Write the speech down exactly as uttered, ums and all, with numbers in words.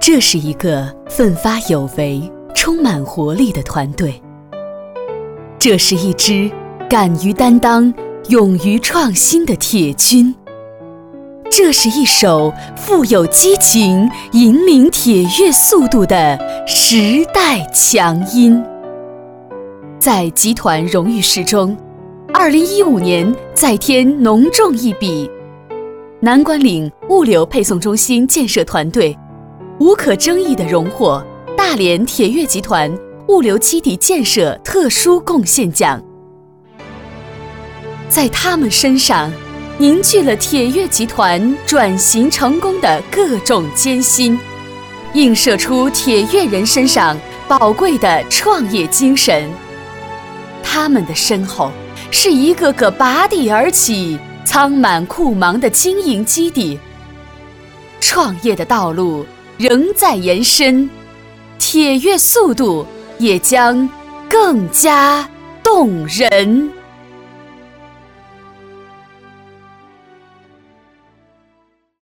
这是一个奋发有为、充满活力的团队。这是一支敢于担当、勇于创新的铁军。这是一首富有激情、引领铁跃速度的时代强音。在集团荣誉式中，二零一五年再添浓重一笔。南关岭物流配送中心建设团队无可争议地荣获大连铁跃集团物流基地建设特殊贡献奖。在他们身上凝聚了铁跃集团转型成功的各种艰辛，映射出铁跃人身上宝贵的创业精神。他们的身后是一个个拔地而起、仓满库忙的经营基地。创业的道路仍在延伸，铁跃速度也将更加动人。